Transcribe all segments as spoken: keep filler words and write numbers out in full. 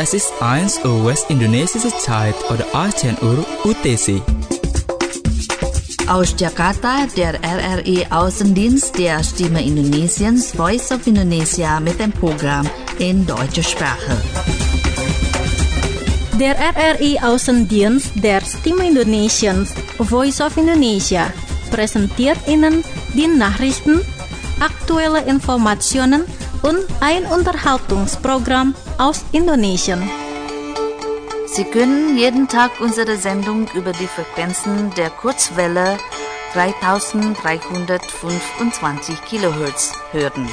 Es ist eins Uhr West-Indonesische Zeit oder achtzehn Uhr U T C. Aus Jakarta, der R R I Außendienst der Stimme Indonesiens Voice of Indonesia mit dem Programm in deutscher Sprache. Der R R I Außendienst der Stimme Indonesiens Voice of Indonesia präsentiert Ihnen die Nachrichten, aktuelle Informationen und ein Unterhaltungsprogramm aus Indonesien. Sie können jeden Tag unsere Sendung über die Frequenzen der Kurzwelle dreitausenddreihundertfünfundzwanzig Kilohertz hören.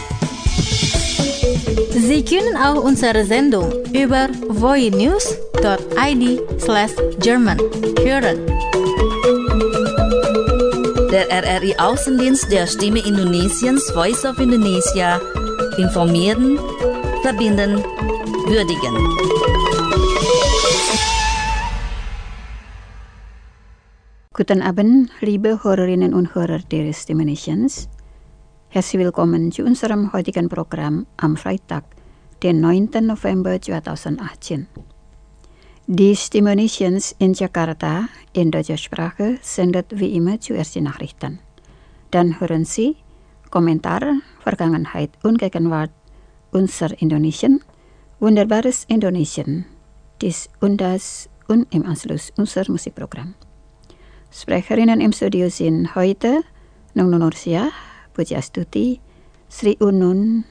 Sie können auch unsere Sendung über voinews dot i d slash German hören. Der R R I Außendienst der Stimme Indonesiens Voice of Indonesia informieren, verbinden, würdigen. Guten Abend, liebe Hörerinnen und Hörer der Stimme Indonesiens. Herzlich willkommen zu unserem heutigen Programm am Freitag, den neunten November zweitausendachtzehn. Die Stimme Indonesiens in Jakarta in deutscher Sprache sendet wie immer zuerst die Nachrichten. Dann hören Sie Kommentar, Vergangenheit und Gegenwart, unser Indonesien, wunderbares Indonesien, dies und das und im Anschluss unser Musikprogramm. Sprecherinnen im Studio sind heute Nung Nursia, Puji Astuti, Sri Unun,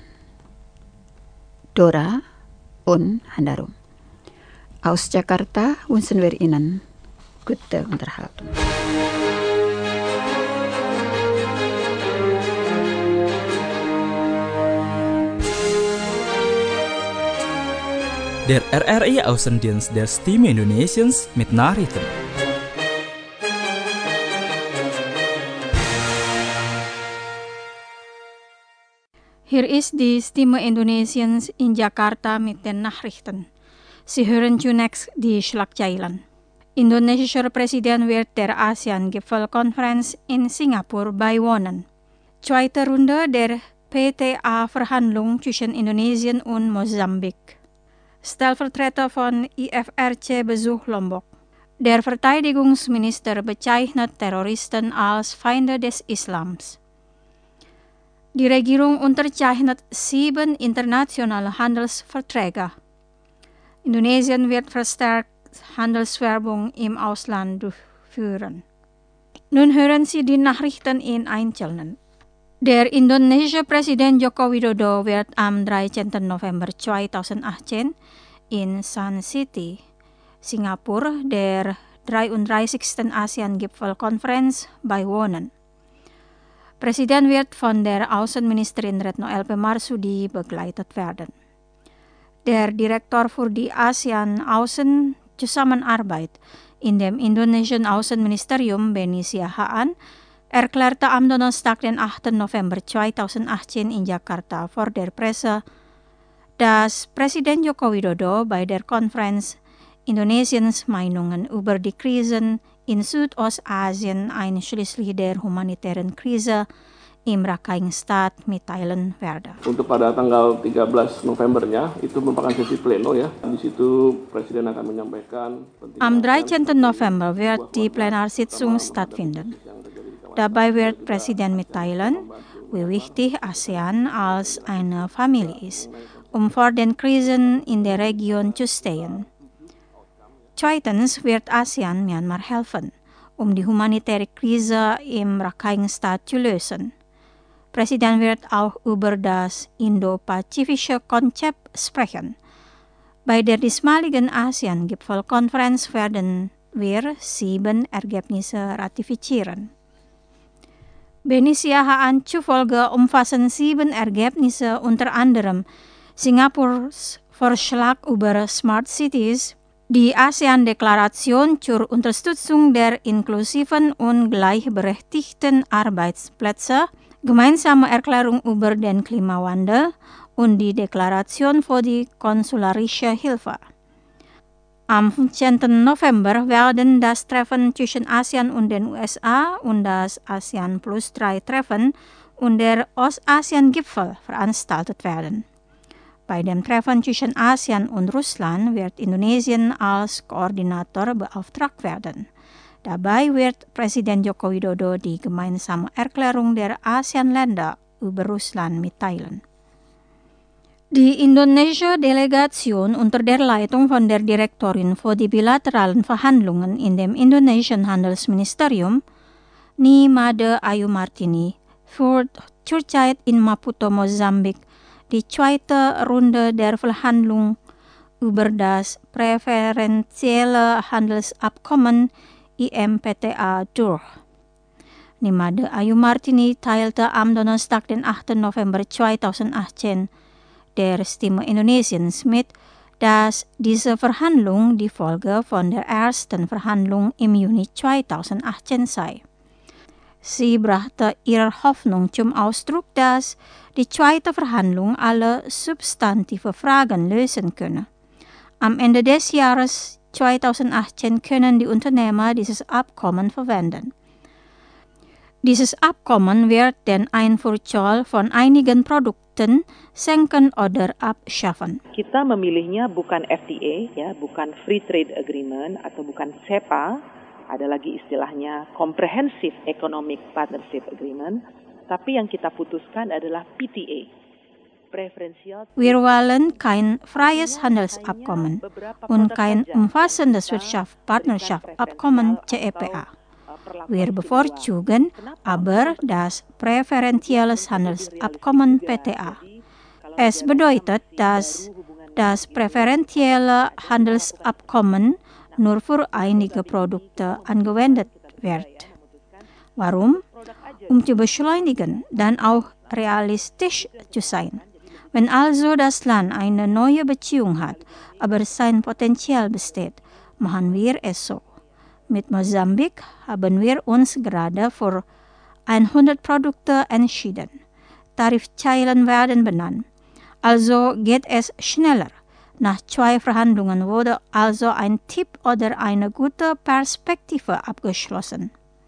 Dora und Handarum. Aus Jakarta wünschen wir Ihnen gute Unterhaltung. Der R R I Außendienst der Stimme Indonesiens mit Nachrichten. Hier ist die Stimme Indonesiens in Jakarta mit den Nachrichten. Sie hören zunächst die Schlagzeilen. Indonesischer Präsident wird der ASEAN-Gipfelkonferenz in Singapur beiwohnen. Zweite Runde der P T A-Verhandlung zwischen Indonesien und Mosambik. Stellvertreter von I F R C besucht Lombok. Der Verteidigungsminister bezeichnet Terroristen als Feinde des Islams. Die Regierung unterzeichnet sieben internationale Handelsverträge. Indonesien wird verstärkt Handelswerbung im Ausland durchführen. Nun hören Sie die Nachrichten in Einzelnen. Der indonesische Präsident Joko Widodo wird am dreizehnten November zweitausendachtzehn in Sun City, Singapur, der dreiunddreißigsten ASEAN-Gipfelkonferenz beiwohnen. Präsident wird von der Außenministerin Retno L P Marsudi begleitet werden. Der Direktor für die ASEAN-Außenzusammenarbeit in dem indonesischen Außenministerium, Beni Siahaan, erklärte am Donnerstag, den achten November zweitausendachtzehn in Jakarta vor der Presse, dass Präsident Joko Widodo bei der Konferenz Indonesiens Meinungen über die Krisen in Südostasien einschließlich der humanitären Krise im Rakhine-Staat mitteilen werde. Untuk pada tanggal tiga belas Novembernya itu merupakan sesi pleno ya. Di situ Presiden akan menyampaikan Am dreizehnten November wird die Plenarsitzung stattfinden. Dabei wird Präsident mitteilen, wie wichtig ASEAN als eine Familie ist, um vor den Krisen in der Region zu stehen. Zweitens wird ASEAN Myanmar helfen, um die humanitäre Krise im Rakhine-Staat zu lösen. Präsident wird auch über das indopazifische Konzept sprechen. Bei der diesmaligen ASEAN-Gipfelkonferenz werden wir sieben Ergebnisse ratifizieren. Beni Siahaan zufolge umfassen sieben Ergebnisse unter anderem Singapurs Vorschlag über Smart Cities, die ASEAN-Deklaration zur Unterstützung der inklusiven und gleichberechtigten Arbeitsplätze, gemeinsame Erklärung über den Klimawandel und die Deklaration für die konsularische Hilfe. Am fünfzehnten November werden das Treffen zwischen ASEAN und den U S A und das ASEAN Plus drei Treffen und der Ostasien-Gipfel veranstaltet werden. Bei dem Treffen zwischen ASEAN und Russland wird Indonesien als Koordinator beauftragt werden. Dabei wird Präsident Joko Widodo die gemeinsame Erklärung der ASEAN-Länder über Russland mitteilen. Die indonesische Delegation unter der Leitung von der Direktorin für die bilateralen Verhandlungen in dem indonesischen Handelsministerium, Nimade Ayu Martini, führt zurzeit in Maputo, Mosambik, die zweite Runde der Verhandlungen über das präferentielle Handelsabkommen I M P T A durch. Nimade Ayu Martini teilte am Donnerstag, den achten November zweitausendachtzehn, der Stimme Indonesiens mit, dass diese Verhandlung die Folge von der ersten Verhandlung im Juni zweitausendachtzehn sei. Sie brachte ihre Hoffnung zum Ausdruck, dass die zweite Verhandlung alle substantive Fragen lösen könne. Am Ende des Jahres zweitausendachtzehn können die Unternehmer dieses Abkommen verwenden. Dieses Abkommen wird den Einfuhrzoll von einigen Produkten senken oder abschaffen. Kita memilihnya bukan F T A, ya, bukan Free Trade Agreement atau bukan C E P A, ada lagi istilahnya Comprehensive Economic Partnership Agreement, tapi yang kita putuskan adalah P T A. Wir wollen kein freies Handelsabkommen und kein umfassendes Wirtschaftspartnerschaftsabkommen C E P A. Wir bevorzugen aber das präferentielles Handelsabkommen P T A. Es bedeutet, dass das präferentielle Handelsabkommen nur für einige Produkte angewendet wird. Warum? Um zu beschleunigen, dann auch realistisch zu sein. Wenn also das Land eine neue Beziehung hat, aber sein Potenzial besteht, machen wir es so. Mit Mosambik haben wir uns gerade für hundert Produkte entschieden. Tarifzeilen werden benannt. Also geht es schneller. Nach zwei Verhandlungen wurde also ein Tipp oder eine gute Perspektive abgeschlossen.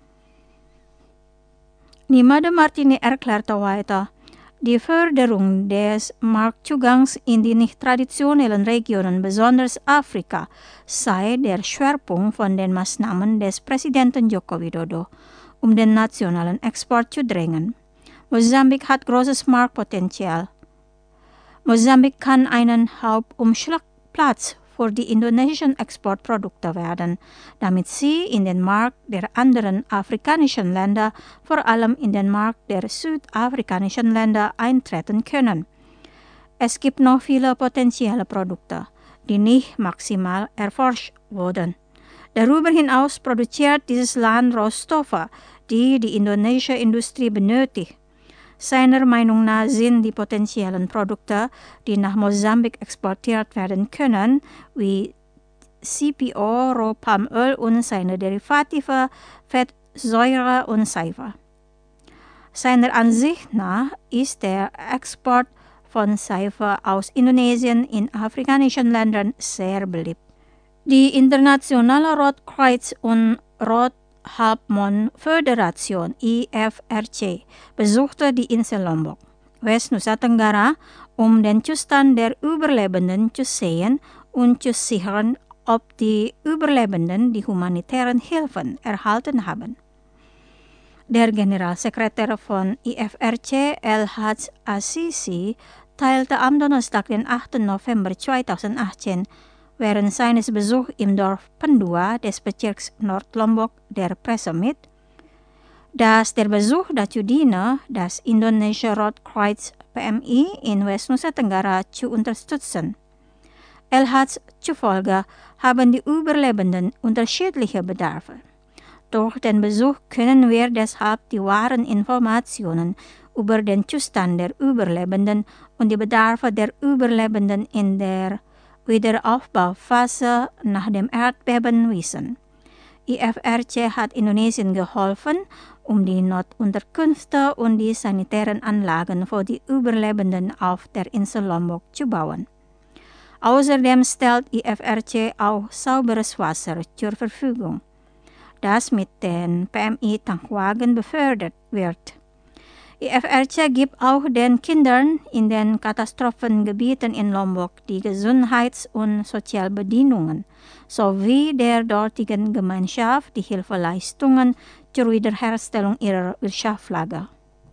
Nimade Martini erklärte weiter, die Förderung des Marktzugangs in die nicht traditionellen Regionen, besonders Afrika, sei der Schwerpunkt von den Maßnahmen des Präsidenten Joko Widodo, um den nationalen Export zu drängen. Mosambik hat großes Marktpotenzial. Mosambik kann einen Hauptumschlagplatz für die indonesischen Exportprodukte werden, damit sie in den Markt der anderen afrikanischen Länder, vor allem in den Markt der südafrikanischen Länder, eintreten können. Es gibt noch viele potenzielle Produkte, die nicht maximal erforscht wurden. Darüber hinaus produziert dieses Land Rohstoffe, die die indonesische Industrie benötigt. Seiner Meinung nach sind die potenziellen Produkte, die nach Mosambik exportiert werden können, wie C P O, Rohpalmöl und seine Derivative, Fettsäure und Seife. Seiner Ansicht nach ist der Export von Seife aus Indonesien in afrikanischen Ländern sehr beliebt. Die Internationale Rotkreuz- und Rothalbmond-Föderation I F R C besuchte die Insel Lombok, West Nusa Tenggara, um den Zustand der Überlebenden zu sehen und zu sichern, ob die Überlebenden die humanitären Hilfen erhalten haben. Der Generalsekretär von I F R C, El-Hadj Assisi, teilte am Donnerstag, den achten November zweitausendachtzehn, während seines Besuchs im Dorf Pendua des Bezirks Nord-Lombok der Presse mit, dass der Besuch dazu diene, das indonesische Rotkreuz P M I in West Nusa Tenggara zu unterstützen. El-Hadj zufolge haben die Überlebenden unterschiedliche Bedarfe. Durch den Besuch können wir deshalb die wahren Informationen über den Zustand der Überlebenden und die Bedarfe der Überlebenden in der Wiederaufbauphase nach dem Erdbeben wissen. I F R C hat Indonesien geholfen, um die Notunterkünfte und die sanitären Anlagen für die Überlebenden auf der Insel Lombok zu bauen. Außerdem stellt I F R C auch sauberes Wasser zur Verfügung, das mit den P M I-Tankwagen befördert wird. I F R C gibt auch den Kindern in den Katastrophengebieten in Lombok die Gesundheits- und Sozialbedingungen sowie der dortigen Gemeinschaft die Hilfeleistungen zur Wiederherstellung ihrer Wirtschaftslage.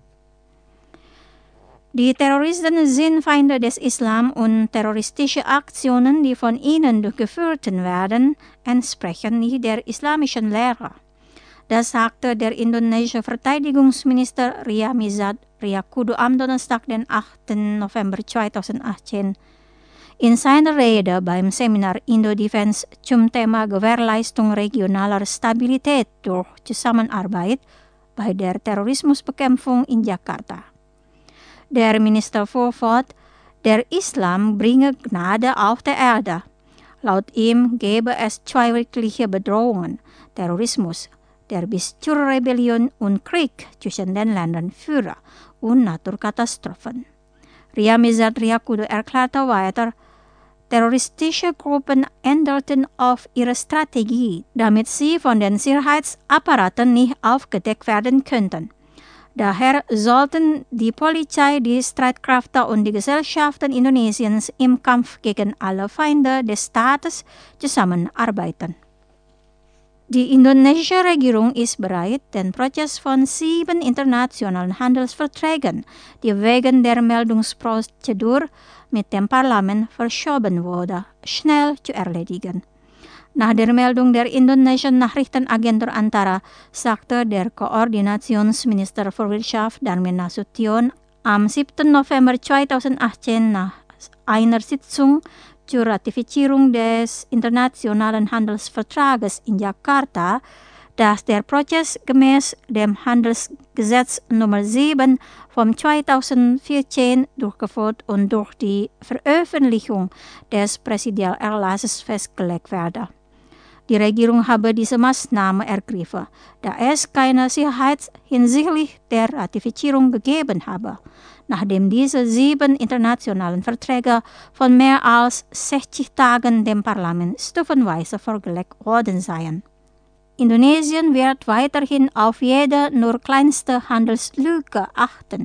Die Terroristen sind Feinde des Islam und terroristische Aktionen, die von ihnen durchgeführt werden, entsprechen nicht der islamischen Lehre. Das sagte der indonesische Verteidigungsminister Ria Mizat Riyakudu am Donnerstag, den achten November zweitausendachtzehn. In seiner Rede beim Seminar Indo-Defense zum Thema Gewährleistung regionaler Stabilität durch Zusammenarbeit bei der Terrorismusbekämpfung in Jakarta. Der Minister fuhr fort, der Islam bringe Gnade auf der Erde. Laut ihm gebe es zwei wirkliche Bedrohungen, Terrorismus, der bis zur Rebellion und Krieg zwischen den Ländern führe, und Naturkatastrophen. Ria Mizat Riyakudu erklärte weiter, terroristische Gruppen änderten auf ihre Strategie, damit sie von den Sicherheitsapparaten nicht aufgedeckt werden könnten. Daher sollten die Polizei, die Streitkräfte und die Gesellschaften Indonesiens im Kampf gegen alle Feinde des Staates zusammenarbeiten. Die indonesische Regierung ist bereit, den Prozess von sieben internationalen Handelsverträgen, die wegen der Meldungsprozedur mit dem Parlament verschoben wurde, schnell zu erledigen. Nach der Meldung der indonesischen Nachrichtenagentur Antara sagte der Koordinationsminister für Wirtschaft Darmin Nasution am siebten November zweitausendachtzehn nach einer Sitzung zur Ratifizierung des Internationalen Handelsvertrages in Jakarta, dass der Prozess gemäß dem Handelsgesetz Nummer sieben vom zweitausendvierzehn durchgeführt und durch die Veröffentlichung des Präsidialerlasses festgelegt werde. Die Regierung habe diese Maßnahme ergriffen, da es keine Sicherheit hinsichtlich der Ratifizierung gegeben habe, nachdem diese sieben internationalen Verträge von mehr als sechzig Tagen dem Parlament stufenweise vorgelegt worden seien. Indonesien wird weiterhin auf jede nur kleinste Handelslücke achten,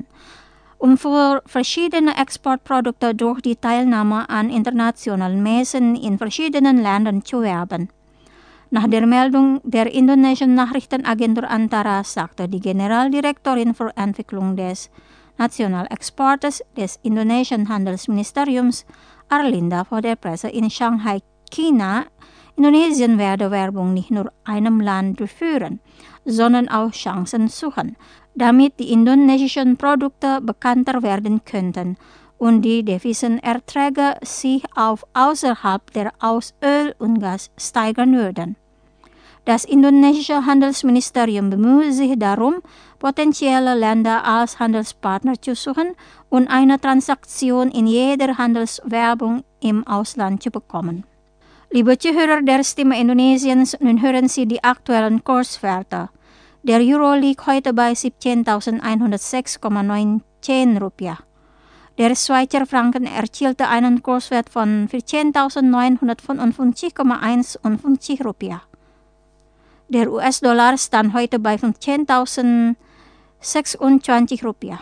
um für verschiedene Exportprodukte durch die Teilnahme an internationalen Messen in verschiedenen Ländern zu werben. Nach der Meldung der indonesischen Nachrichtenagentur Antara sagte die Generaldirektorin für Entwicklung des Nationalexportes des indonesischen Handelsministeriums Arlinda vor der Presse in Shanghai, China, Indonesien werde Werbung nicht nur einem Land durchführen, sondern auch Chancen suchen, damit die indonesischen Produkte bekannter werden könnten und die Devisenerträge sich auf außerhalb der aus Öl und Gas steigern würden. Das indonesische Handelsministerium bemüht sich darum, potenzielle Länder als Handelspartner zu suchen und eine Transaktion in jeder Handelswerbung im Ausland zu bekommen. Liebe Zuhörer der Stimme Indonesiens, nun hören Sie die aktuellen Kurswerte. Der Euro liegt heute bei siebzehntausendeinhundertsechs Komma neunzehn Rupiah. Der Schweizer Franken erzielte einen Kurswert von vierzehntausendneunhundertfünfundfünfzig Komma einundfünfzig Rupiah. Der U S-Dollar stand heute bei fünfzehntausendsechsundzwanzig Rupiah.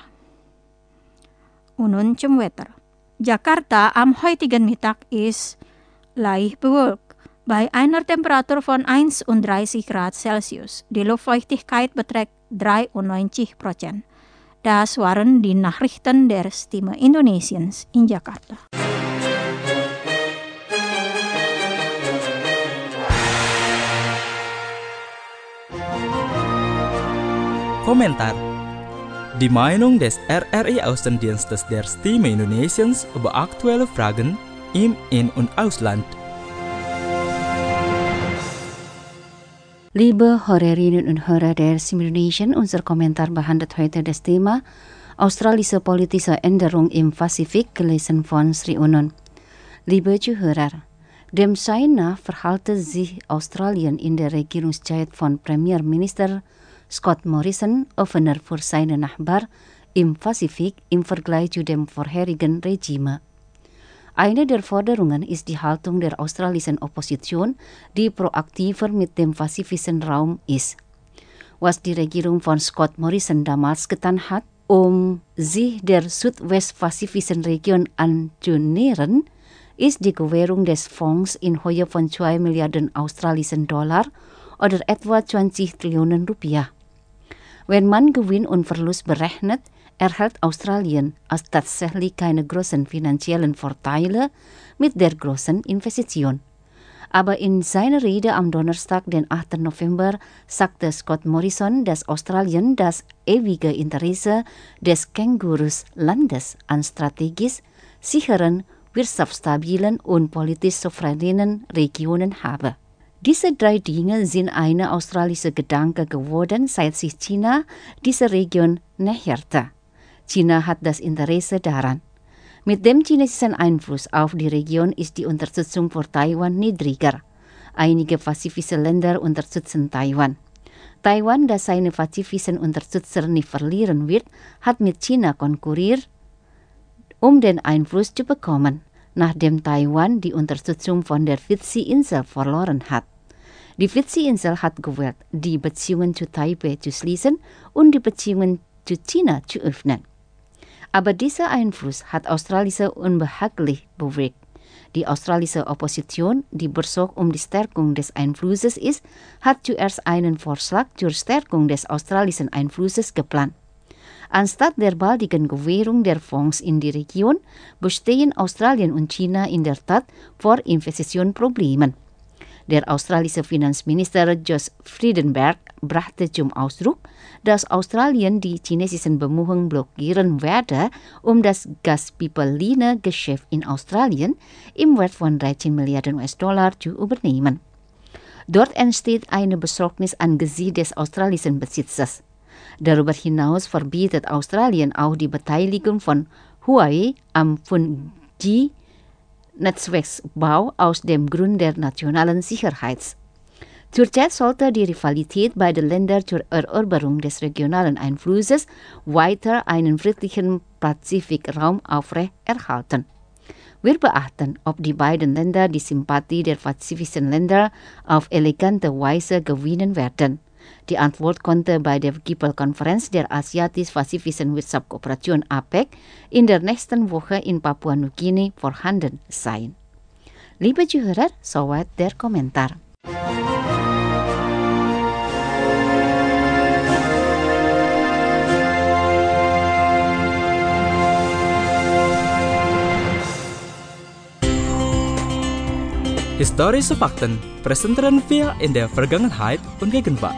Und nun zum Wetter. Jakarta am heutigen Mittag ist leicht bewölkt, bei einer Temperatur von einunddreißig Grad Celsius. Die Luftfeuchtigkeit beträgt dreiundneunzig Prozent. Das waren die Nachrichten der Stimme Indonesiens in Jakarta. Komentar. Die Meinung des R R I Außendienstes der Stimme Indonesiens über aktuelle Fragen im In- und Ausland. Liebe Hörerinnen und Hörer der Stimme Indonesien, unser Kommentar behandelt heute das Thema Australische politische Änderung im Pazifik, gelesen von Sri Unon. Liebe Zuhörer, dem Schein nach verhalte sich Australien in der Regierungszeit von Premierminister Scott Morrison offener für seine Nachbarn im Pazifik im Vergleich zu dem vorherigen Regime. Eine der Forderungen ist die Haltung der australischen Opposition, die proaktiver mit dem pazifischen Raum ist. Was die Regierung von Scott Morrison damals getan hat, um sich der südwestpazifischen Region anzunähern, ist die Gewährung des Fonds in Höhe von zwei Milliarden australischen Dollar oder etwa zwanzig Trillionen Rupiah. Wenn man Gewinn und Verlust berechnet, erhält Australien als tatsächlich keine großen finanziellen Vorteile mit der großen Investition. Aber in seiner Rede am Donnerstag, den achten November, sagte Scott Morrison, dass Australien das ewige Interesse des Känguruslandes an strategisch sicheren, wirtschaftsstabilen und politisch souveränen Regionen habe. Diese drei Dinge sind eine australische Gedanke geworden, seit sich China dieser Region näherte. China hat das Interesse daran. Mit dem chinesischen Einfluss auf die Region ist die Unterstützung für Taiwan niedriger. Einige pazifische Länder unterstützen Taiwan. Taiwan, das seine pazifischen Unterstützer nicht verlieren wird, hat mit China konkurriert, um den Einfluss zu bekommen, nachdem Taiwan die Unterstützung von der Fidschi-Insel verloren hat. Die Fidschi-Insel hat gewählt, die Beziehungen zu Taipei zu schließen und die Beziehungen zu China zu öffnen. Aber dieser Einfluss hat Australische unbehaglich bewegt. Die australische Opposition, die besorgt um die Stärkung des Einflusses ist, hat zuerst einen Vorschlag zur Stärkung des australischen Einflusses geplant. Anstatt der baldigen Gewährung der Fonds in die Region, bestehen Australien und China in der Tat vor Investitionsproblemen. Der australische Finanzminister Josh Frydenberg brachte zum Ausdruck, dass Australien die chinesischen Bemühungen blockieren werde, um das Gaspipeline-Geschäft in Australien im Wert von dreizehn Milliarden U S-Dollar zu übernehmen. Dort entsteht eine Besorgnis angesichts des australischen Besitzers. Darüber hinaus verbietet Australien auch die Beteiligung von Huawei am fünf G Netzwerksbau aus dem Grund der nationalen Sicherheit. Zurzeit sollte die Rivalität beider Länder zur Eroberung des regionalen Einflusses weiter einen friedlichen Pazifikraum aufrechterhalten. Wir beachten, ob die beiden Länder die Sympathie der pazifischen Länder auf elegante Weise gewinnen werden. Die Antwort konnte bei der Gipfelkonferenz der Asiatisch-Pazifischen Wirtschaftskooperation A P E C in der nächsten Woche in Papua-Neuguinea vorhanden sein. Liebe Zuhörer, soweit der Kommentar. Historische Fakten präsentieren wir in der Vergangenheit und Gegenwart.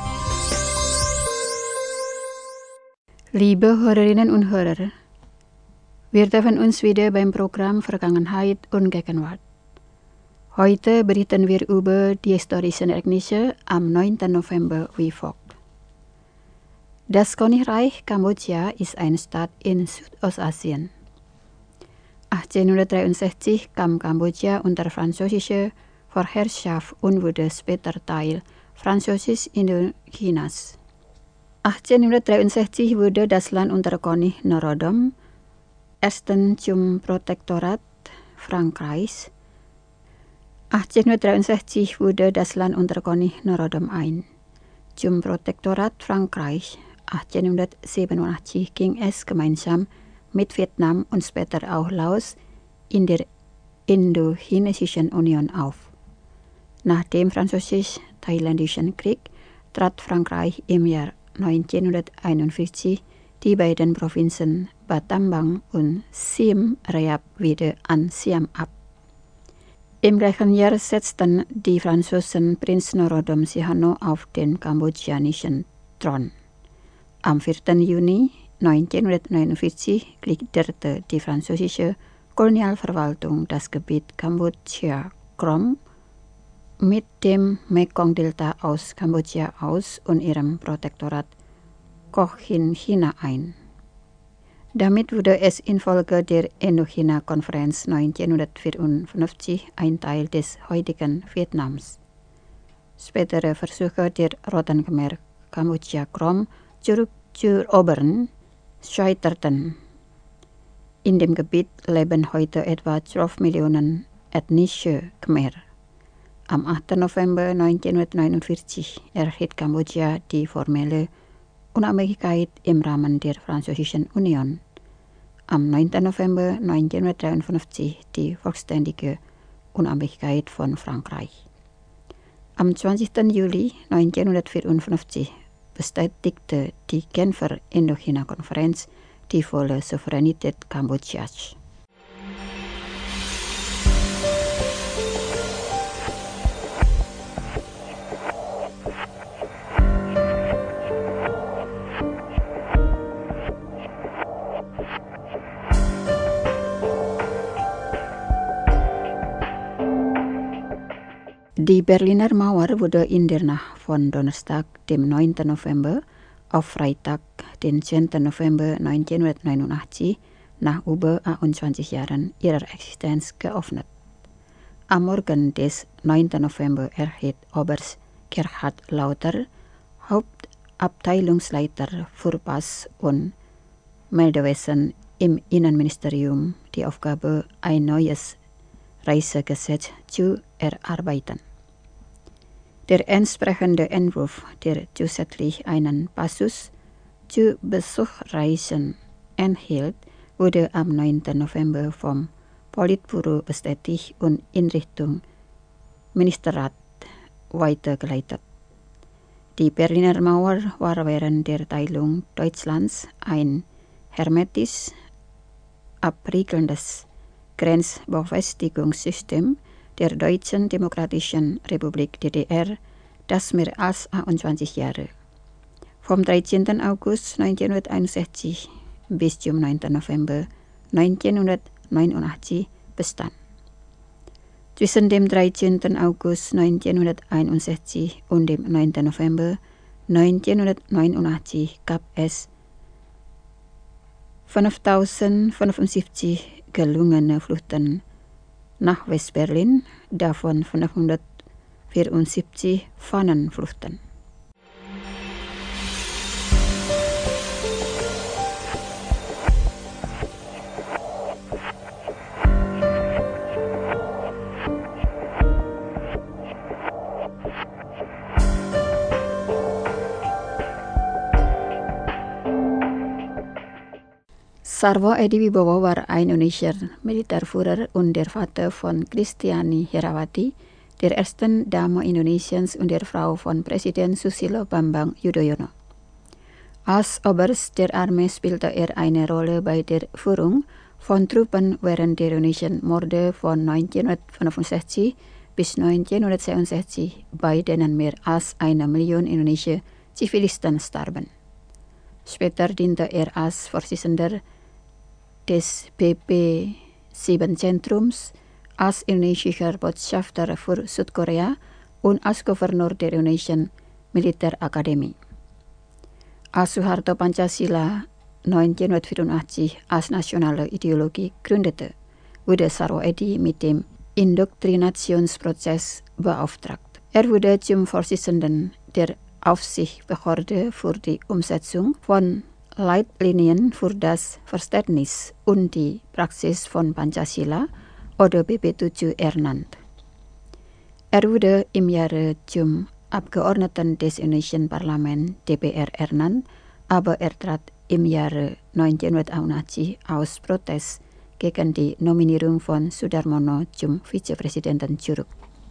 Liebe Hörerinnen und Hörer, wir treffen uns wieder beim Programm Vergangenheit und Gegenwart. Heute berichten wir über die historischen Ereignisse am neunten November wie folgt. Das Königreich Kambodscha ist ein Staat in Südostasien. achtzehnhundertdreiundsechzig kam Kambodscha unter französische Vorherrschaft und wurde später Teil französisch Indochinas. achtzehnhundertdreiundsechzig wurde das Land unter König Norodom ersten zum Protektorat Frankreichs. achtzehnhundertdreiundsechzig wurde das Land unter König Norodom I zum Protektorat Frankreich. achtzehnhundertsiebenundachtzig ging es gemeinsam mit Vietnam und später auch Laos in der Indochinesischen Union auf. Nach dem Französisch-Thailändischen Krieg trat Frankreich im Jahr neunzehnhunderteinundvierzig die beiden Provinzen Battambang und Siem Reap wieder an Siam ab. Im gleichen Jahr setzten die Franzosen Prinz Norodom Sihanouk auf den kambodschanischen Thron. Am vierten Juni neunzehnhundertneunundvierzig gliederte die französische Kolonialverwaltung das Gebiet Kambodscha-Krom mit dem Mekong-Delta aus Kambodscha aus und ihrem Protektorat Cochinchina ein. Damit wurde es infolge der Indochina-Konferenz neunzehnhundertvierundfünfzig ein Teil des heutigen Vietnams. Spätere Versuche der Roten Khmer, Kambodscha-Krom zurückzuerobern, scheiterten. In dem Gebiet leben heute etwa zwölf Millionen ethnische Khmer. Am achten November neunzehnhundertneunundvierzig erhielt Kambodscha die formelle Unabhängigkeit im Rahmen der Französischen Union. Am neunten November neunzehnhundertdreiundfünfzig die vollständige Unabhängigkeit von Frankreich. Am zwanzigsten Juli neunzehnhundertvierundfünfzig bestätigte die Genfer Indochina-Konferenz die volle Souveränität Kambodschas. Die Berliner Mauer wurde in der Nacht von Donnerstag, dem neunten November, auf Freitag, den zehnten November neunzehnhundertneunundachtzig, nach über achtundzwanzig Jahren ihrer Existenz geöffnet. Am Morgen des neunten November erhielt Oberst Gerhard Lauter, Hauptabteilungsleiter für Pass- und Meldewesen im Innenministerium, die Aufgabe, ein neues Reisegesetz zu erarbeiten. Der entsprechende Entwurf, der zusätzlich einen Passus zu Besuchreisen enthielt, wurde am neunten November vom Politbüro bestätigt und in Richtung Ministerrat weitergeleitet. Die Berliner Mauer war während der Teilung Deutschlands ein hermetisch abriegelndes Grenzbefestigungssystem der Deutschen Demokratischen Republik D D R, das mehr als achtundzwanzig Jahre, vom dreizehnten August neunzehnhunderteinundsechzig bis zum neunten November neunzehnhundertneunundachtzig bestand. Zwischen dem dreizehnten August neunzehnhunderteinundsechzig und dem neunten November neunzehnhundertneunundachtzig gab es fünftausendfünfundsiebzig gelungene Fluchten nach West-Berlin, davon fünfhundertvierundsiebzig Fahnenfluchten. Sarwo Edi Wibowo war ein Indonesischer Militärführer und der Vater von Kristiani Herawati, der ersten Dame Indonesiens und der Frau von Präsident Susilo Bambang Yudhoyono. Als Oberst der Armee spielte er eine Rolle bei der Führung von Truppen während der indonesischen Morde von neunzehnhundertfünfundsechzig bis neunzehnhundertsechsundsechzig, bei denen mehr als eine Million indonesische Zivilisten starben. Später diente er als Vorsitzender des P P sieben Zentrums, als indonesischer Botschafter für Südkorea und als Gouverneur der Indonesischen Militärakademie. Als Suharto Pancasila neunzehnhundertvierundachtzig als nationale Ideologie gründete, wurde Sarwo Edi mit dem Indoktrinationsprozess beauftragt. Er wurde zum Vorsitzenden der Aufsichtsbehörde für die Umsetzung von Leitlinien für das Verständnis und die Praxis von Pancasila oder B P tujuh ernannt. Er wurde im Jahre zum Abgeordneten des indonesischen Parlaments D P R ernannt, aber er trat im Jahre neunzehnhundertachtzig aus Protest gegen die Nominierung von Sudarmono zum Vizepräsidenten zurück.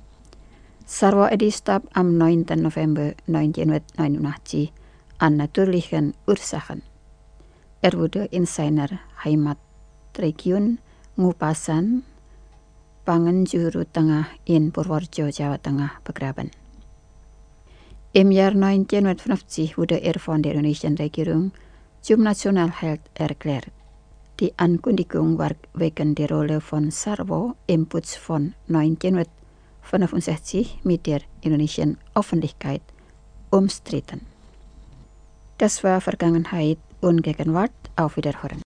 Sarwo Edi starb am neunten November neunzehnhundertneunundachtzig an natürlichen Ursachen. Er wurde in seiner Heimatregion Ngupasan, Pangenjuru Tengah in Purworejo, Jawa Tengah begraben. Im Jahr neunzehnhundertfünfzig wurde er von der indonesischen Regierung zum Nationalheld erklärt. Die Ankündigung war wegen der Rolle von Sarwo im Putsch von neunzehnhundertfünfundsechzig mit der indonesischen Öffentlichkeit umstritten. Das war Vergangenheit und Gegenwart. Auf Wiederhören.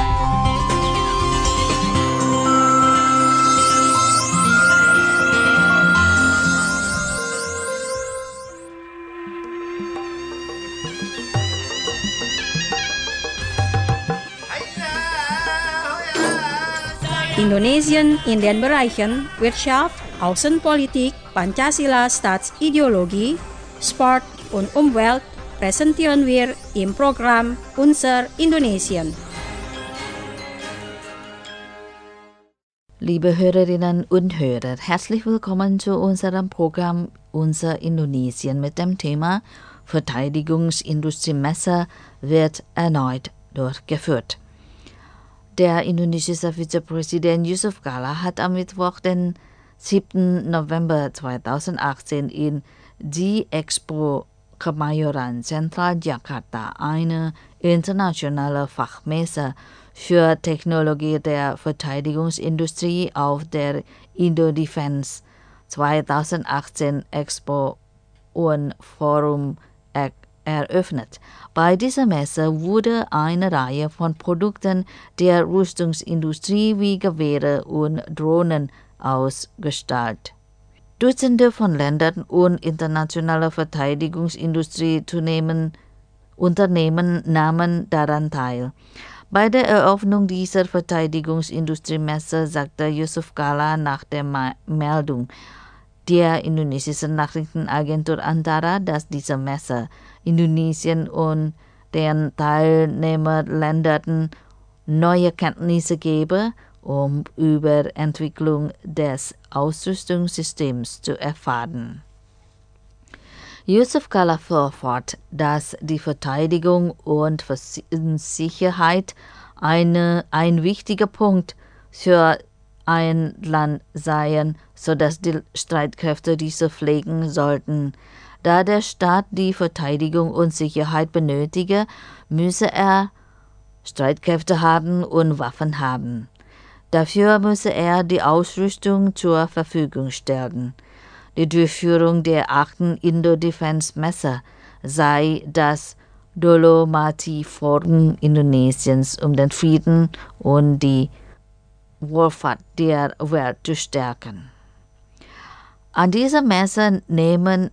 Indonesien in den Bereichen Wirtschaft, Außenpolitik, Pancasila Staatsideologie, Sport und Umwelt präsentieren wir im Programm Unser Indonesien. Liebe Hörerinnen und Hörer, herzlich willkommen zu unserem Programm Unser Indonesien mit dem Thema Verteidigungsindustriemesse wird erneut durchgeführt. Der indonesische Vizepräsident Yusuf Kala hat am Mittwoch, den siebten November zweitausendachtzehn in die Expo Kemayoran Zentral Jakarta eine internationale Fachmesse für Technologie der Verteidigungsindustrie auf der Indo-Defense zweitausendachtzehn Expo und Forum er- eröffnet. Bei dieser Messe wurde eine Reihe von Produkten der Rüstungsindustrie wie Gewehre und Drohnen ausgestellt. Dutzende von Ländern und internationale Verteidigungsindustrie zu nehmen, Unternehmen nahmen daran teil. Bei der Eröffnung dieser Verteidigungsindustriemesse sagte Yusuf Kala nach der Ma- Meldung der indonesischen Nachrichtenagentur Antara, dass diese Messe Indonesien und den Teilnehmerländern neue Kenntnisse gebe, um über Entwicklung des Ausrüstungssystems zu erfahren. Yusuf Kala fuhr fort, dass die Verteidigung und Sicherheit eine, ein wichtiger Punkt für ein Land seien, sodass die Streitkräfte diese pflegen sollten. Da der Staat die Verteidigung und Sicherheit benötige, müsse er Streitkräfte haben und Waffen haben. Dafür müsse er die Ausrüstung zur Verfügung stellen. Die Durchführung der achten Indo-Defense-Messe sei das Dolomati-Forum Indonesiens, um den Frieden und die Wohlfahrt der Welt zu stärken. An dieser Messe nehmen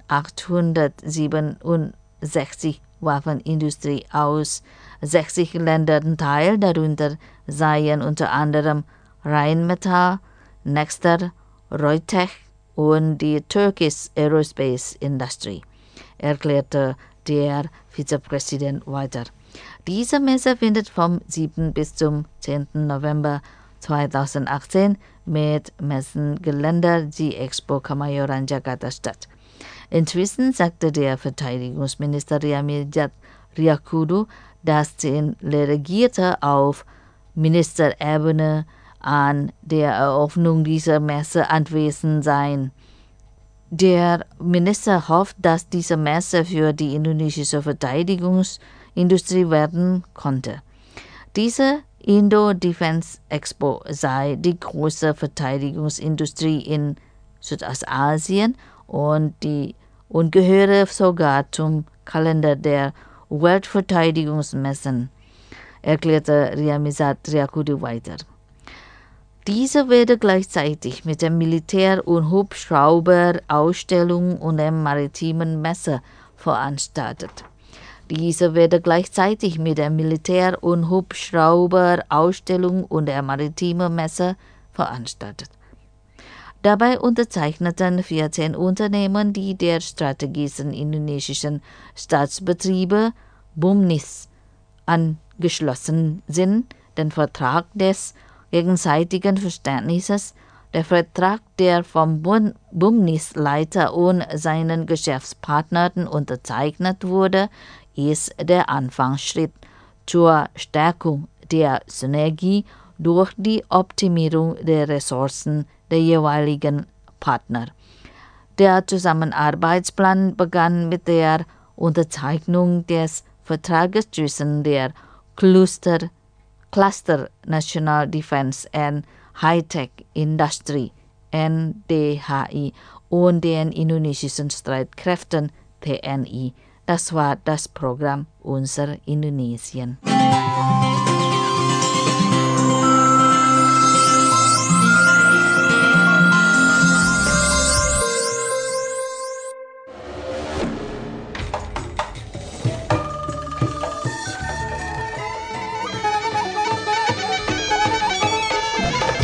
achthundertsiebenundsechzig Waffenindustrie aus sechzig Ländern teil, darunter seien unter anderem Rheinmetall, Nexter, Reutech und die Turkish Aerospace Industry, erklärte der Vizepräsident weiter. Diese Messe findet vom siebten bis zum zehnten November zweitausendachtzehn mit Messengeländer die Expo Kemayoran Jakarta statt. Inzwischen sagte der Verteidigungsminister Riamizat Riyakudu, dass zehn Delegierte auf Ministerebene an der Eröffnung dieser Messe anwesend seien. Der Minister hofft, dass diese Messe für die indonesische Verteidigungsindustrie werden konnte. Diese Indo-Defense Expo sei die große Verteidigungsindustrie in Südostasien und, die, und gehöre sogar zum Kalender der Weltverteidigungsmessen, erklärte Riamizat Riyakudu weiter. Diese werde gleichzeitig mit der Militär- und Hubschrauberausstellung und der maritimen Messe veranstaltet. Diese werde gleichzeitig mit der Militär- und Hubschrauberausstellung und der maritimen Messe veranstaltet. Dabei unterzeichneten vierzehn Unternehmen, die der strategischen indonesischen Staatsbetriebe BUMNIS angeschlossen sind, den Vertrag des gegenseitigen Verständnisses. Der Vertrag, der vom BUMNIS-Leiter und seinen Geschäftspartnern unterzeichnet wurde, ist der Anfangsschritt zur Stärkung der Synergie durch die Optimierung der Ressourcen der jeweiligen Partner. Der Zusammenarbeitsplan begann mit der Unterzeichnung des Vertrages zwischen der Cluster, Cluster National Defense and High-Tech Industry N D H I und den indonesischen Streitkräften T N I. Das war das Programm Unser Indonesien.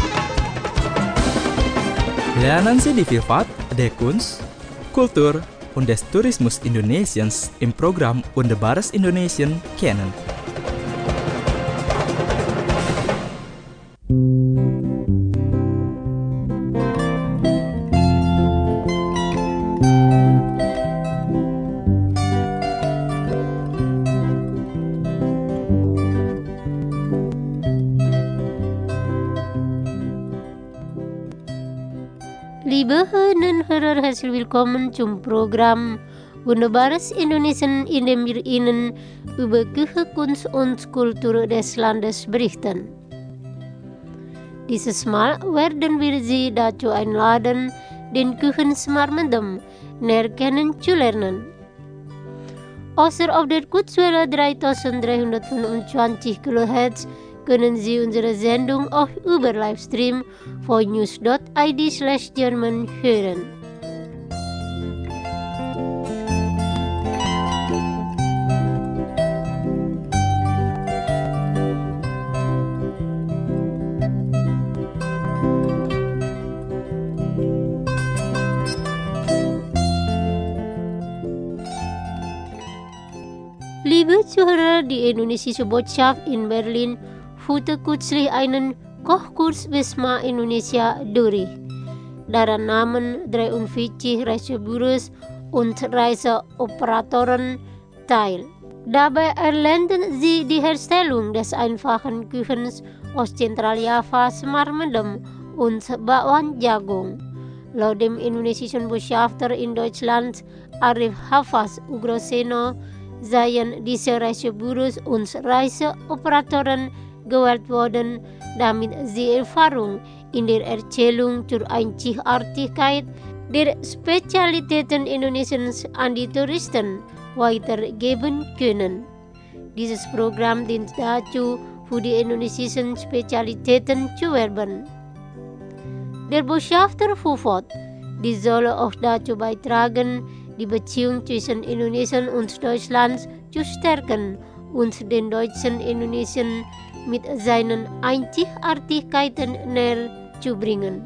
Lernen Sie die Vielfalt der Kunst, Kultur, und des Tourismus Indonesiens im Programm Wunderbares Indonesian kennen. Liebe Hörerinnen und Hörer, herzlich willkommen zum Programm Wunderbares Indonesian, in dem wir Ihnen über Küche, Kunst und Kultur des Landes berichten. Dieses Mal werden wir Sie dazu einladen, den Küchensmarmendem näher kennenzulernen. Außer auf der Kurzwelle dreitausenddreihundertfünfundzwanzig Kilohertz können Sie unsere Sendung auch über Livestream voinews dot i d slash German hören. Liebe Zuhörer, die indonesische Botschaft in Berlin führte kürzlich einen Kochkurs Wisma Indonesia durch. Daran nahmen dreiundvierzig Reisebüros und Reiseoperatoren teil. Dabei erlernten sie die Herstellung des einfachen Küchens aus Zentraljava, Marmendem und Bakwan Jagung. Laut dem indonesischen Botschafter in Deutschland, Arif Hafaz Ugroseno, seien diese Reisebüros und Reiseoperatoren gewählt worden, damit sie Erfahrung in der Erzählung zur Einzigartigkeit der Spezialitäten Indonesiens an die Touristen weitergeben können. Dieses Programm dient dazu, für die indonesischen Spezialitäten zu werben. Der Botschafter fuhr fort, dies solle auch dazu beitragen, die Beziehung zwischen Indonesien und Deutschland zu stärken und den deutschen Indonesien mit seinen Einzigartigkeiten näher zu bringen.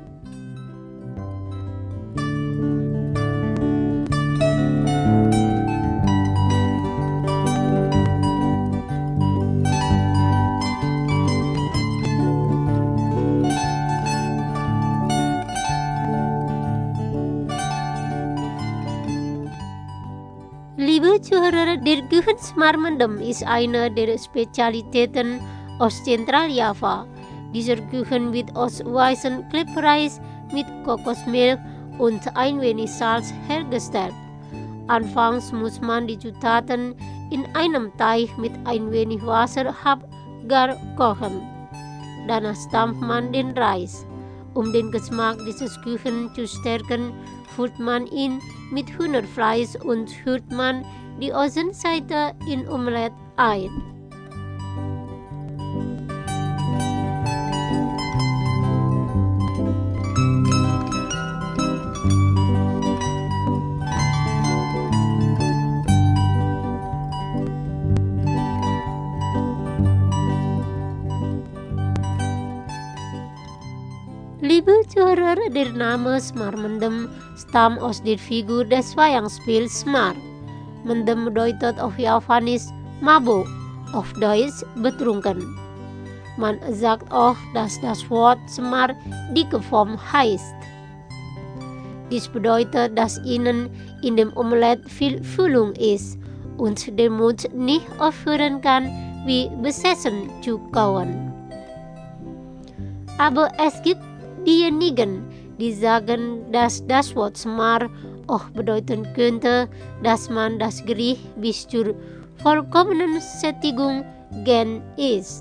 Liebe Zuhörer, der Küchensmarmendem ist eine der Spezialitäten aus Zentraljava. Dieser Kuchen wird aus weißem Klebreis mit Kokosmilch und ein wenig Salz hergestellt. Anfangs muss man die Zutaten in einem Teig mit ein wenig Wasser halbgar kochen. Danach stampft man den Reis. Um den Geschmack dieses Kuchens zu stärken, füllt man ihn mit Hühnerfleisch und rührt man die Außenseite in Omelette ein. Liebe Zuhörer, der Name Marmendem stammt aus der Figur des Wayangspiels Smar. Mendem bedeutet auf Javanisch mabuk, auf Deutsch betrunken. Man sagt auch, dass das Wort Smar dicke Form heißt. Dies bedeutet, dass innen in dem Omelett viel Füllung ist und der Mund nicht aufhören kann, wie besessen zu kauen. Aber es gibt diejenigen, die sagen, dass das Wort Smar auch bedeuten könnte, dass man das Gericht bis zur vollkommenen Sättigung gern isst.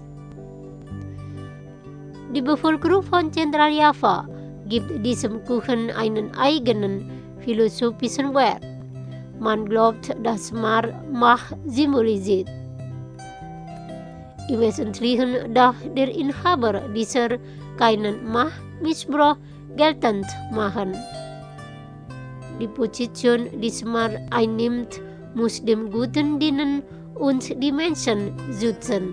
Die Bevölkerung von Zentraljava gibt diesem Kuchen einen eigenen philosophischen Wert. Man glaubt, dass Smar Macht symbolisiert. Im Wesentlichen darf der Inhaber dieser keinen Machtmissbrauch geltend machen. Die Position, die Smar einnimmt, muss dem Guten dienen und die Menschen schützen.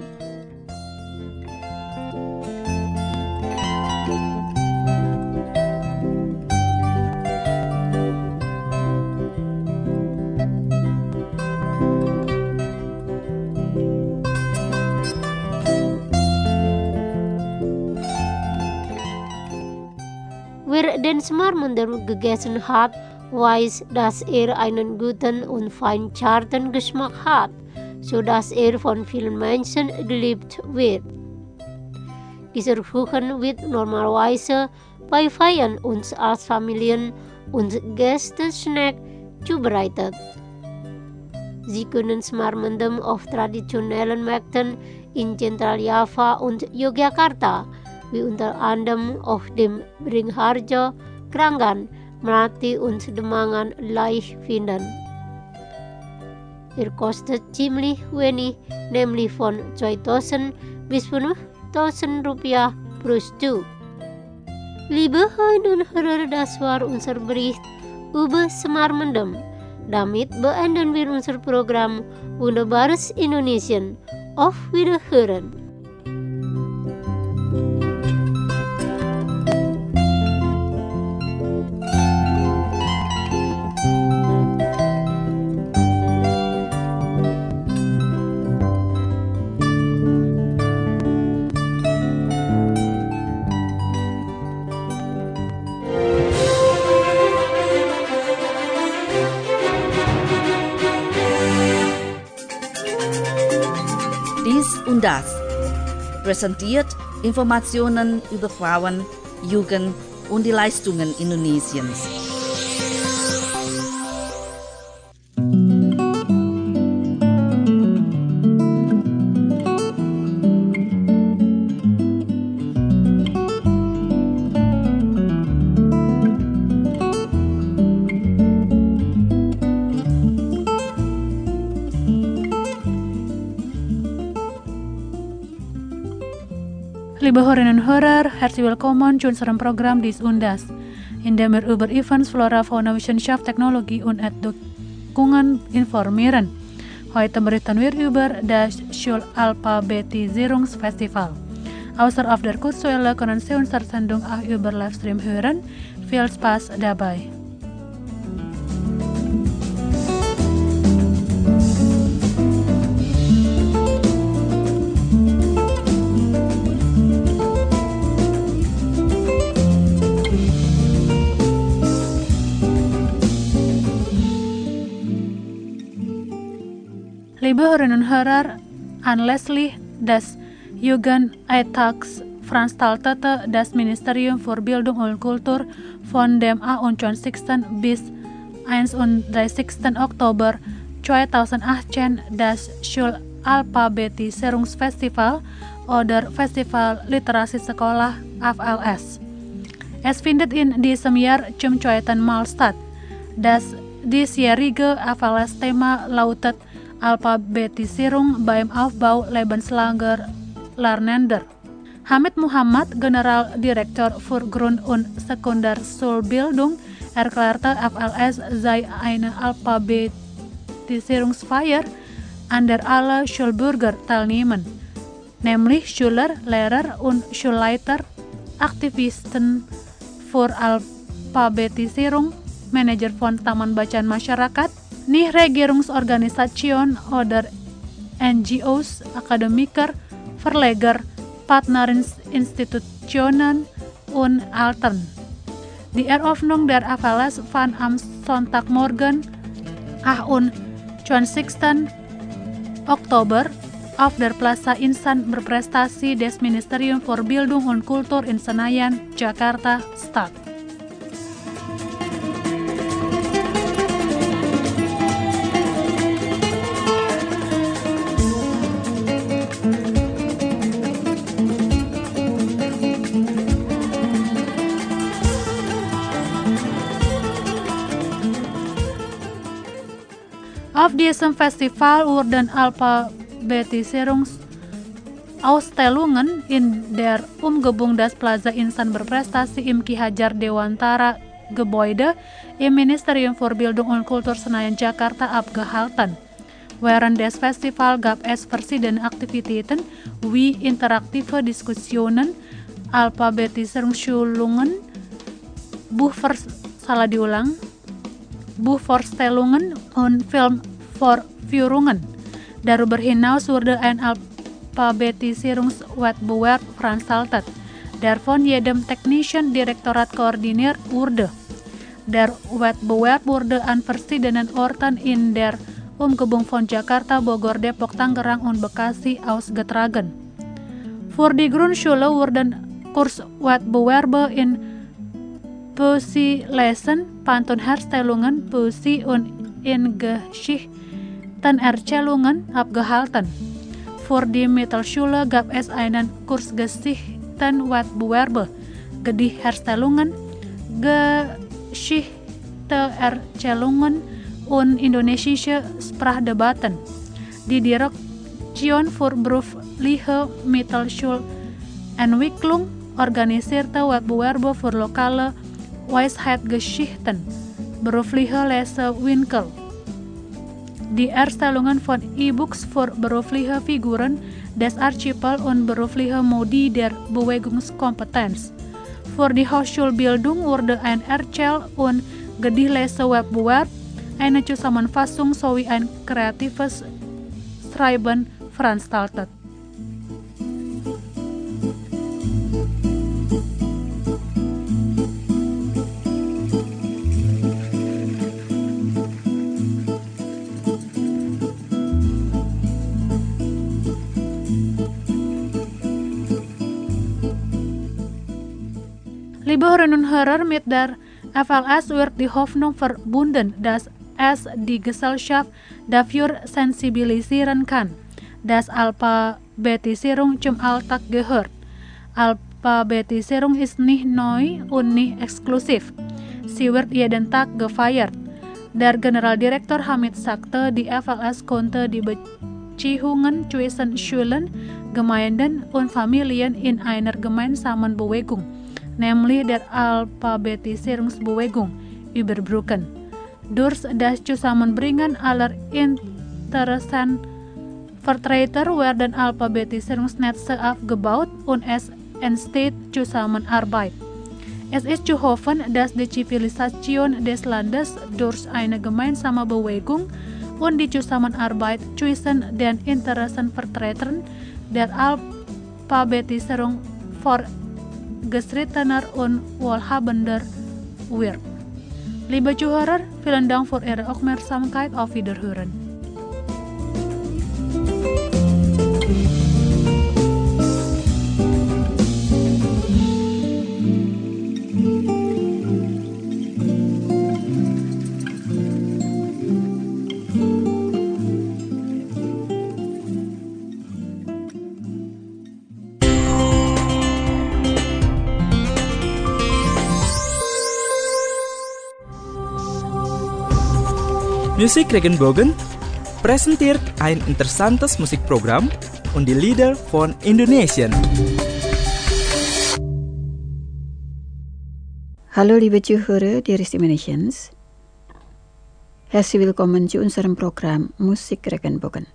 Smarmundem gegessen hat, weiß, dass er einen guten und feinscharfen Geschmack hat, so dass er von vielen Menschen geliebt wird. Dieser Kuchen wird normalerweise bei Feiern und als Familien- und Gäste-Snack zubereitet. Sie können Smarmundem auf traditionellen Märkten in Zentraljava und Yogyakarta, wie unter anderem auf dem Beringharjo, Krangan, Melati und Demangan leicht finden. Er kostet ziemlich wenig, nämlich von zweitausend bis fünftausend Rupiah pro Stück. Liebe Freunde und Hörer, das war unser Bericht über Smarmundem. Damit beenden wir unser Programm Wunderbares Indonesien. Auf Wiederhören! Und das präsentiert Informationen über Frauen, Jugend und die Leistungen Indonesiens. Liebe Hörerinnen und Hörer, herzlich willkommen zu unserem Programm Dies und Das, in dem wir über Events, Flora, Fauna, Wissenschaft, Technologie und Entdeckungen informieren. Heute berichten wir über das Schul-Alphabetisierungsfestival. Außer auf der Kurzwelle können Sie unsere Sendung auch über Livestream hören. Viel Spaß dabei! Liebe Hörerinnen und Hörer, anlässlich des Jugendeintagsveranstaltete das Ministerium für Bildung und Kultur von dem einundzwanzigsten bis einunddreißigsten Oktober zweitausendachtzehn das Schul-Alphabetisierungsfestival oder Festival Literasi Sekolah F L S. Es findet in diesem Jahr zum zweiten Mal statt. Das diesjährige F L S-Thema lautet Alphabetisierung beim Aufbau lebenslangen Lernender. Hamid Muhammad, Generaldirektor für Grund- und Sekundarschulbildung, erklärte, F L S sei eine Alphabetisierungsfeier, an der alle Schulbürger teilnehmen, nämlich Schüler, Lehrer und Schulleiter, Aktivisten für Alphabetisierung, Manager von Taman Bacaan Masyarakat, Nichtregierungsorganisation oder N G Os, Akademiker, Verleger, Partnerinstitutionen und Eltern. Die Eröffnung der F L S fand am Sonntagmorgen, einundzwanzigsten Oktober, auf der Plaza Insan Berprestasi des Ministerium für Bildung und Kultur in Senayan, Jakarta statt. Auf diesem Festival wurden Alphabetisierungsausstellungen in der Umgebung des Plaza Insan Berprestasi im Ki Hajar Dewantara Gebäude im Ministerium für Bildung und Kultur Senayan Jakarta abgehalten. Während des Festivals gab es verschiedene Aktivitäten wie interaktive Diskussionen, Alphabetisierungsschulungen, Buchvers salah diulang, Buchvorstellungen und Filmvorführungen. Darüber hinaus wurde ein Alphabetisierungswettbewerb veranstaltet. Daarvan jedem technician Direktorat Koördineer wurde. Der wetbewerb wurde aan verschiedenen Orten in der Umgebung von Jakarta, Bogor, Depok, Tangerang und Bekasi ausgetragen. Voor die Grundschule wurden Kurswettbewerbe in Poesielesen, Pantonherstellungen, Poesie und in Geschichtenerzählungen abgehalten. Voor die Mittelschule gab es einen Kursgeschichtenwettbewerbe, Gedichtherstellungen, Geschichtenerzählungen und indonesische Sprachdebatten. Die Direktion für berufliche Mittelschulentwicklung organisierte Wettbewerbe für lokale Weisheitsgeschichten, berufliche Lesewinkel. Die Erstellungen von E-Books für berufliche Figuren des Archipel und berufliche Modi der Bewegungskompetenz. Für die Hochschulbildung wurde ein Erzähl- und Gedichtlesewettbewerb, eine Zusammenfassung sowie ein kreatives Schreiben veranstaltet. Liebe Hörerinnen und Hörer, mit der F L S wird die Hoffnung verbunden, dass es die Gesellschaft dafür sensibilisieren kann, dass Alphabetisierung zum Alltag gehört. Alphabetisierung ist nicht neu und nicht exklusiv. Sie wird jeden Tag gefeiert. Der Generaldirektor Hamid sagte, die F L S konnte die Beziehungen zwischen Schulen, Gemeinden und Familien in einer gemeinsamen Bewegung, nämlich der Alphabetisierungsbewegung, überbrücken. Durch das Zusammenbringen aller Interessenvertreter werden Alphabetisierungsnetze aufgebaut und es entsteht Zusammenarbeit. Es ist zu hoffen, dass die Zivilisation des Landes durch eine gemeinsame Bewegung und die Zusammenarbeit zwischen den Interessenvertretern der Alphabetisierung fortgeschrittener und wohlhabender wird. Liebe Zuhörer, vielen Dank für Ihre Aufmerksamkeit. Auf Wiederhören. Musik Regenbogen präsentiert ein interessantes Musikprogramm und die Lieder von Indonesien. Hallo liebe Zuhörer der Stimme Nations. Herzlich willkommen zu unserem Programm Musik Regenbogen.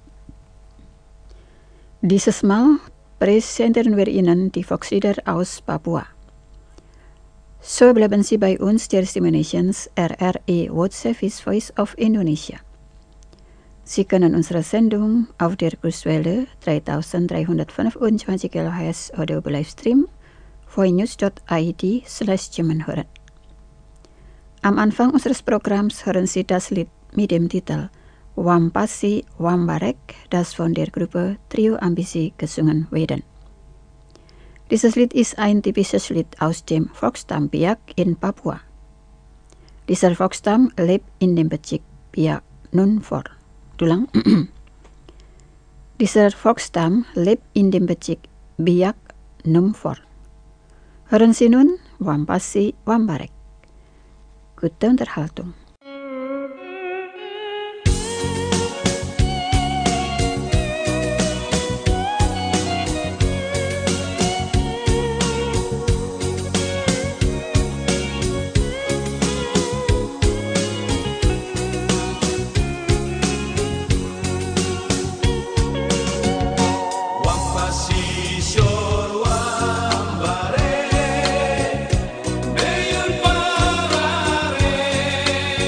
Dieses Mal präsentieren wir Ihnen die Volkslieder aus Papua. So bleiben Sie bei uns, der Stimme Nations R R I World Service Voice of Indonesia. Sie können unsere Sendung auf der Kurswelle dreitausenddreihundertfünfundzwanzig Kilohertz oder über Livestream voinews dot I D slash German hören. Am Anfang unseres Programms hören Sie das Lied mit dem Titel Wampasi Wambarek, das von der Gruppe Trio Ambisi gesungen werden. Dieses Lied ist ein typisches Lied aus dem Volksstamm Biak in Papua. Dieser Volksstamm lebt in dem Bezirk Biak Numfor. Dulang. Dieser Volksstamm lebt in dem Bezirk Biak Numfor. Hören Sie nun Wampasi Wambarek. Gute Unterhaltung. Wambare, Meyun Parare,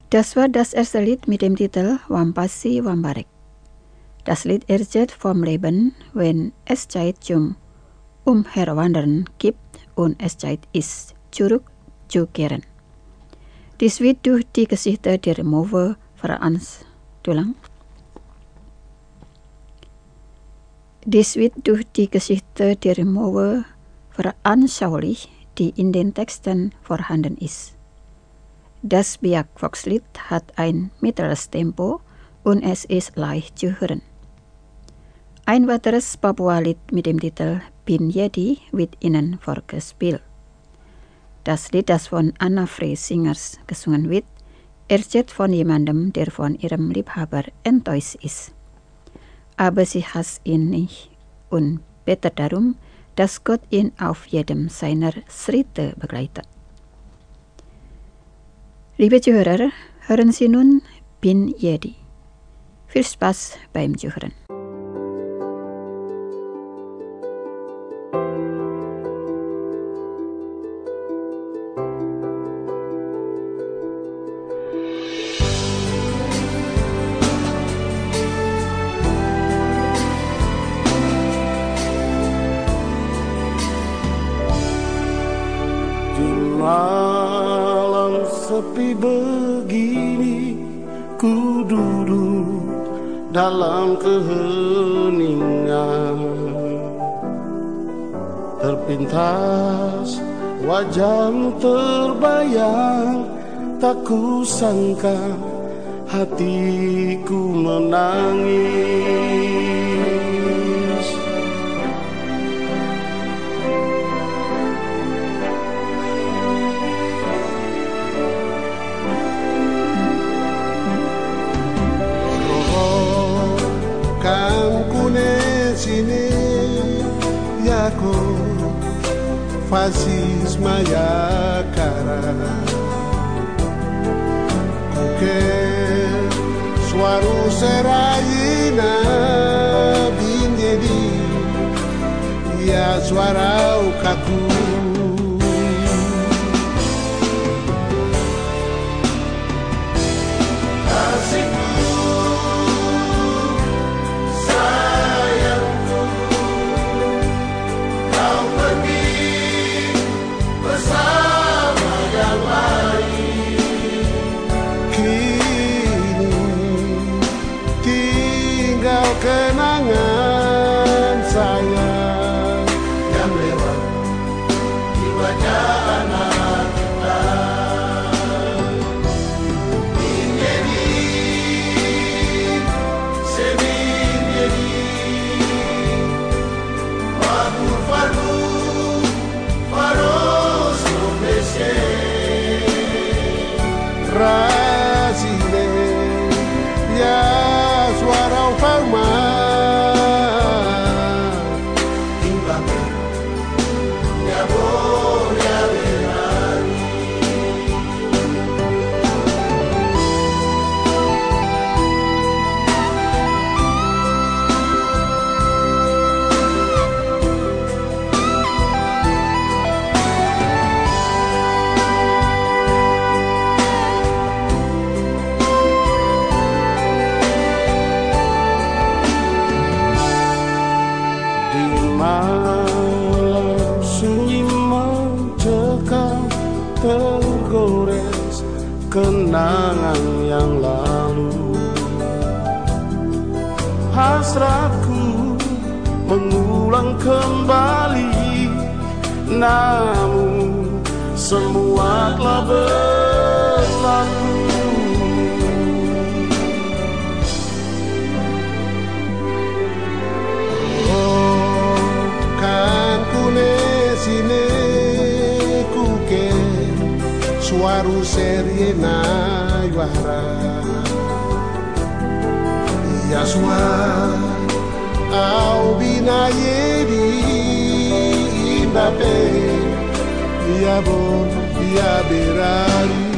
Das war das erste Lied mit dem Titel Wampasi Wambarek. Das Lied erzählt vom Leben, wenn es Zeit zum Umherwandern gibt und es Zeit ist, zurückzukehren. Dies wird durch die Geschichte der Mauer veranschaulicht. Dies wird durch die Geschichte der Mauer veranschaulicht, die in den Texten vorhanden ist. Das Biak-Volkslied hat ein mittleres Tempo und es ist leicht zu hören. Ein weiteres Papua-Lied mit dem Titel Bin Yedi wird Ihnen vorgespielt. Das Lied, das von Anna Frey Singers gesungen wird, erzählt von jemandem, der von ihrem Liebhaber enttäuscht ist. Aber sie hasst ihn nicht und betet darum, dass Gott ihn auf jedem seiner Schritte begleitet. Liebe Zuhörer, hören Sie nun Bin Yedi. Viel Spaß beim Zuhören. Malam sepi begini, ku duduk dalam keheningan. Terpintas wajahmu terbayang, tak kusangka hatiku menangis. Sini yako fasis mayakara kuke suaru serayina bin Yedi ya suara ukaku kenangan sayang yang lewat di wajah anak kita. Bin Yedi, Sebin Yedi, Wabur Fardu, Faros Nobese, Razile, ya suara Fauma. Tergores kenangan yang lalu, hasratku mengulang kembali, namun semua telah berlalu. Oh, kan kune sini kuke suaru serie na yuara ya suar au bina Yedi imbape ya bon ya berari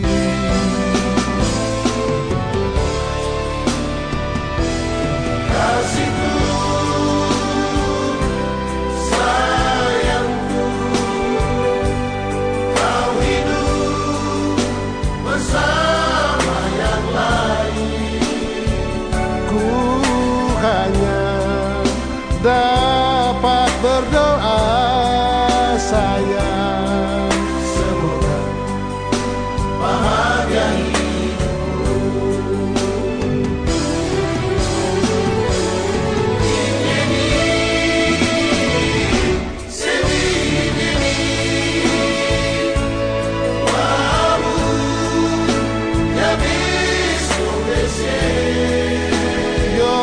kasihku sayangku kau hidup bersama hanya dapat berdoa sayang, semoga bahagia hidupku. Ini sedih ini wabu ya bisu bese yo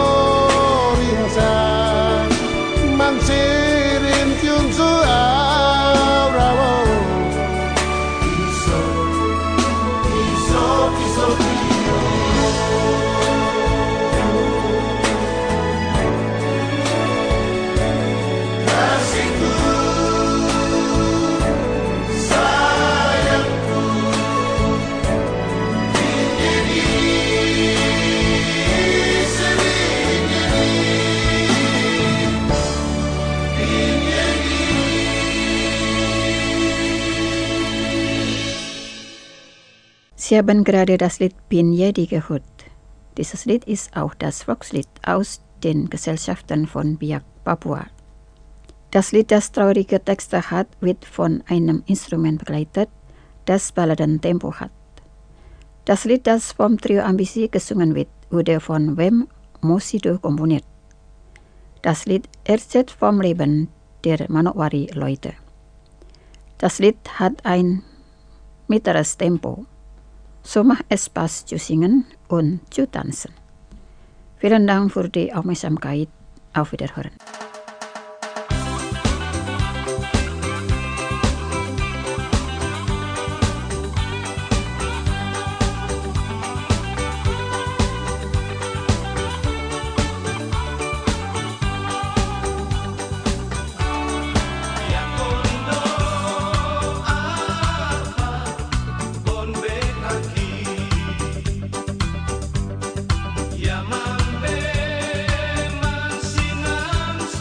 rinsan mansirin kyunsu aurawo iso iso iso iyo kasihku sayangku ini Sie haben gerade das Lied Bin Jedi gehört. Dieses Lied ist auch das Volkslied aus den Gesellschaften von Biak, Papua. Das Lied, das traurige Texte hat, wird von einem Instrument begleitet, das Balladentempo hat. Das Lied, das vom Trio Ambisi gesungen wird, wurde von Wem Mosido komponiert. Das Lied erzählt vom Leben der Manokwari-Leute. Das Lied hat ein mittleres Tempo. So macht es Spaß zu singen und zu tanzen. Vielen Dank für die Aufmerksamkeit. Auf Wiederhören. Yamambe mansinam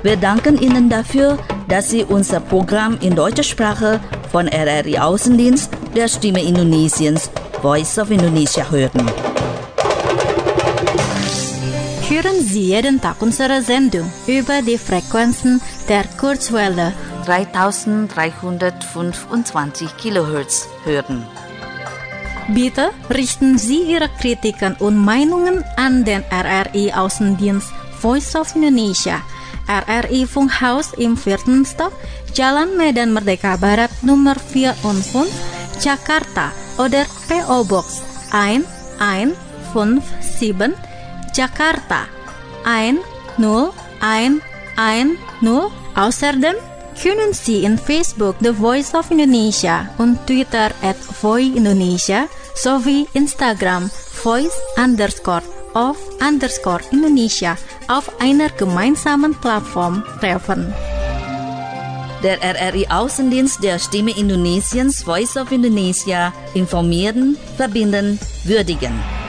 Wir danken Ihnen dafür, dass Sie unser Programm in deutscher Sprache von R R I Außendienst der Stimme Indonesiens Voice of Indonesia hören. Hören Sie jeden Tag unsere Sendung über die Frequenzen der Kurzwelle dreitausenddreihundertfünfundzwanzig Kilohertz hören. Bitte richten Sie Ihre Kritiken und Meinungen an den R R I Außendienst Voice of Indonesia, R R I Funkhaus im vierten Stock, Jalan Medan Merdeka Barat Nummer vierundfünfzig, Jakarta, oder P O Box eins eins fünf sieben, Jakarta eins null eins eins null. Außerdem können Sie in Facebook The Voice of Indonesia und Twitter at Voi Indonesia sowie Instagram Voice underscore of underscore Indonesia auf einer gemeinsamen Plattform treffen. Der R R I Außendienst der Stimme Indonesiens Voice of Indonesia informieren, verbinden, würdigen.